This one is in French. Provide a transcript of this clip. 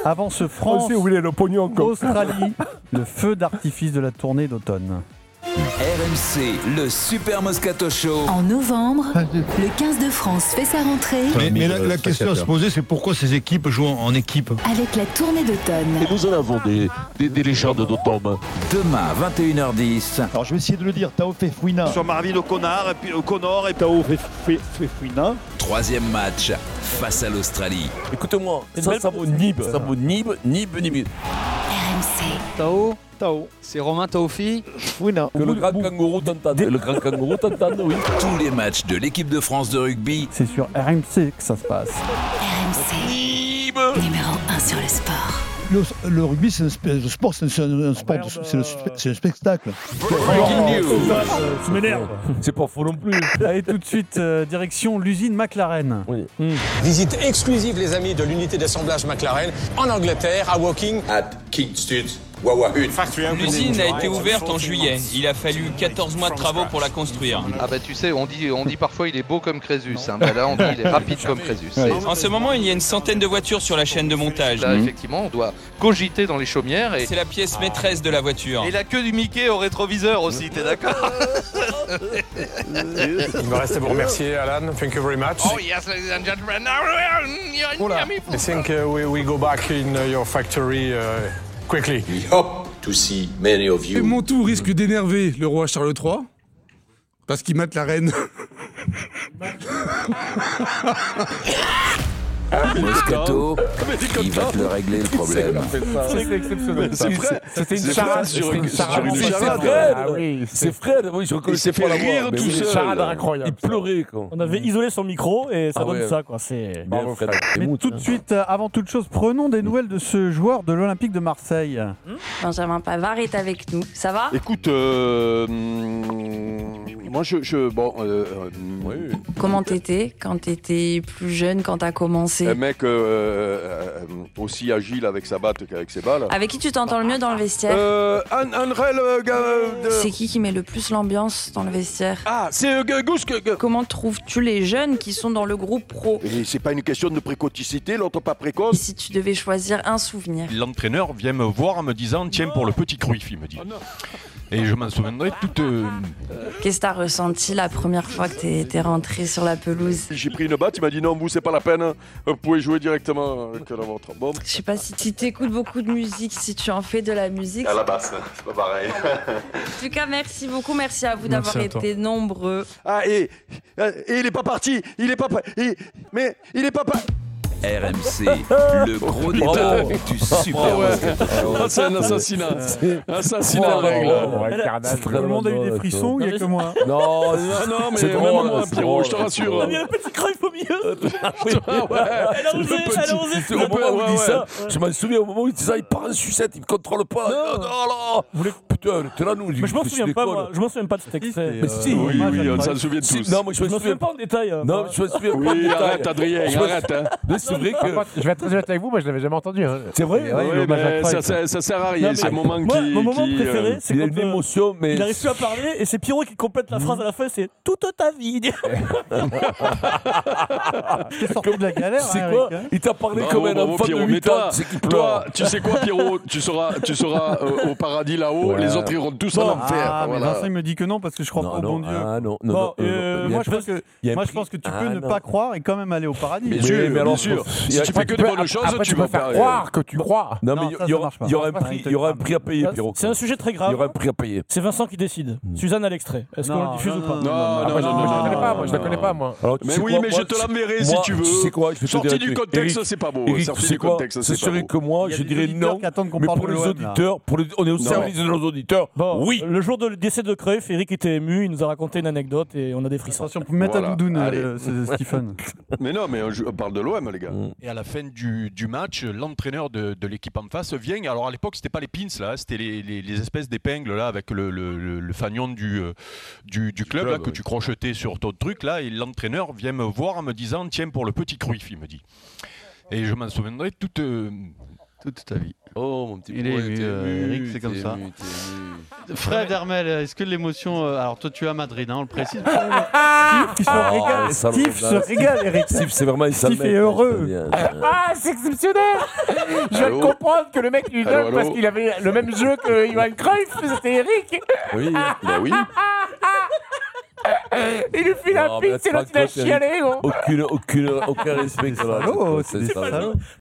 Avant ce France-Australie, le feu d'artifice de la tournée d'automne. RMC, le Super Moscato Show. En novembre, le 15 de France fait sa rentrée. Mais la question à se poser, c'est pourquoi ces équipes jouent en équipe. Avec la tournée d'automne. Et nous en avons des légendes d'automne. Demain, 21h10. Alors je vais essayer de le dire, Tao Fefouina. Sur Marvin O'Connor et Tao Fefouina. Troisième match face à l'Australie. Écoute-moi, ça vaut Nib. Ça vaut Nib. RMC. Tao. C'est Romain Taofi. Fouina. Que le grand kangourou t'entende. Le grand kangourou t'entende, oui. Tous les matchs de l'équipe de France de rugby. C'est sur RMC que ça se passe. RMC. Nib. Numéro 1 sur le sport. Le rugby, c'est un sport, c'est un spectacle. Breaking news. Ça m'énerve. C'est pas faux non plus. Allez, tout de suite, direction l'usine McLaren. Oui. Visite exclusive, les amis, de l'unité d'assemblage McLaren en Angleterre, à Woking. At Kingston, Wawahut. L'usine a été ouverte en juillet. Il a fallu 14 mois de travaux pour la construire. Ah bah tu sais, on dit parfois il est beau comme Crésus. Bah là on dit il est rapide comme Crésus. En ce moment, il y a une centaine de voitures sur la chaîne de montage. Là effectivement, on doit cogiter dans les chaumières et C'est la pièce maîtresse de la voiture. la queue du Mickey au rétroviseur aussi, t'es d'accord? Il me reste à vous remercier, Alan. Thank you very much. Oh yes, ladies and gentlemen. I think we go back in your factory quickly. We hope to see many of you. Mon tour risque d'énerver le roi Charles III, parce qu'il mate la reine. Moscato, il va te le régler le problème. C'est Fred. C'était une charade. C'est Fred. Oui, je reconnais. Il s'est fait rire tout seul. Charade incroyable. Il pleurait, quoi. On avait isolé son micro et ça donne ça, quoi. C'est Bravo, Fred. Mais tout de suite, avant toute chose, prenons des nouvelles de ce joueur de l'Olympique de Marseille. Benjamin Pavard est avec nous. Ça va? Écoute, moi Oui. Comment t'étais quand t'étais plus jeune, quand t'as commencé? un mec aussi agile avec sa batte qu'avec ses balles. Avec qui tu t'entends le mieux dans le vestiaire? André, le gars C'est qui met le plus l'ambiance dans le vestiaire? Ah, c'est Gous. Comment trouves-tu les jeunes qui sont dans le groupe pro? Et c'est pas une question de précoticité, l'autre pas Et précoce. si tu devais choisir un souvenir? L'entraîneur vient me voir en me disant tiens pour le petit Cruyff, il me dit. Et je m'en souviendrai toute. Qu'est-ce que t'as ressenti la première fois que t'es rentré sur la pelouse? J'ai pris une batte, il m'a dit non, vous c'est pas la peine, vous pouvez jouer directement avec la vôtre. Bon. Je sais pas si tu t'écoutes beaucoup de musique, si tu en fais de la musique. À la basse, c'est pas pareil. En tout cas, merci beaucoup, merci à vous Merci d'avoir à toi. été nombreux. Ah, et il est pas parti, il est pas mais il est pas parti. RMC, le gros débat du Super Moscato Show. C'est un assassinat. Assassinat, règle. Tout le monde a eu des frissons, il n'y a que moi. Non, mais C'est même drôle, moi, c'est Pierrot, drôle. je te rassure. Il y a le petit Cruyff au milieu. Elle a osé. Au moment où il dit ça, je m'en souviens au moment où il dit ça, il part en sucette, il ne contrôle pas. Non. Putain, t'es là, nous. Mais je m'en souviens pas, moi. Je m'en souviens pas de cet extrait. Mais si. Oui, on s'en souvient tous. Non, mais je Je me m'en souviens souviens pas en détail. Non, je me souviens pas. Oui, arrête, Adrien, arrête. Mais c'est vrai que. Je vais être très honnête avec vous, moi je l'avais jamais entendu. C'est vrai. Oui, mais ça sert à rien, c'est un moment qui... Mon moment préféré, c'est Il a quand une émotion, mais. il n'arrive plus à parler et c'est Pierrot qui complète la phrase à la fin, c'est toute ta vie. T'es sorti de la galère, C'est hein, quoi Eric, hein. Il t'a parlé Bravo, comme un bravo, enfant de Pierrot. 8 Mais toi, ans, c'est qu'il toi, pleure. tu sais quoi, Pierrot, tu seras au paradis là-haut, les autres iront tous en enfer. Ah, mais Voilà. Vincent, il me dit que non parce que je crois pas au bon Dieu. Ah non, Bon, il y a moi, un je pense prix. que, Il y a un moi, je prix. pense que tu Ah, peux ne non. pas croire et quand même aller au paradis. Bien sûr, mais alors, bien sûr. il y a- Si tu fais que de bonnes choses, Après, tu vas faire faire croire que tu crois. Non, Non, mais ça, il y ça aura- marche pas. il y aura un Ça marche prix, pas. il y aura un prix à payer, Pierrot. C'est un sujet très Il y grave. aura un prix à payer. C'est Vincent qui décide. Suzanne a l'extrait. Est-ce qu'on Non, le diffuse non, ou pas Non, Ah, moi, je la connais pas, moi je la connais pas, moi. Alors, tu Mais sais oui, quoi, mais moi, je te l'enverrai si moi, tu veux. Tu sais quoi, je vais te Sorti dire un du truc. contexte, Eric, c'est pas beau. Eric, Sorti tu sais du quoi, contexte, c'est c'est pas vrai beau. que moi, Il y a je des dirais auditeurs non. qui attendent qu'on Mais parle pour de les l'OM, là. auditeurs, on est au service de nos auditeurs. Bon, Oui. Le jour du décès de Cruyff, Eric était ému, il nous a raconté une anecdote et on a des frissons. Attention, pour mettre Voilà. à doudoune, Allez. c'est Stephen. Mais non, mais on parle de l'OM, les gars. Et à la fin du match, l'entraîneur de l'équipe en face vient. Alors à l'époque, c'était pas les pins là, c'était les espèces d'épingles là avec le fanion du club là, que tu crochetais sur ton truc là. Et l'entraîneur vient me voir en me disant tiens pour le petit Cruyff, il me dit. Et je m'en souviendrai toute. Toute ta vie. Oh, mon petit Il est ému, Eric, c'est comme ça. Fred Hermel, est-ce que l'émotion... alors toi tu es à Madrid, hein, on le précise. Steve se régale, Eric. Steve, c'est vraiment Steve est heureux. Ah, c'est exceptionnel. Je viens de comprendre que le mec lui donne parce qu'il avait le même jeu que Johan Cruyff, c'était Eric. Oui, bah oui. Il lui file un pic, c'est l'autre qui l'a chialé, gros. Aucun respect. C'est salaud.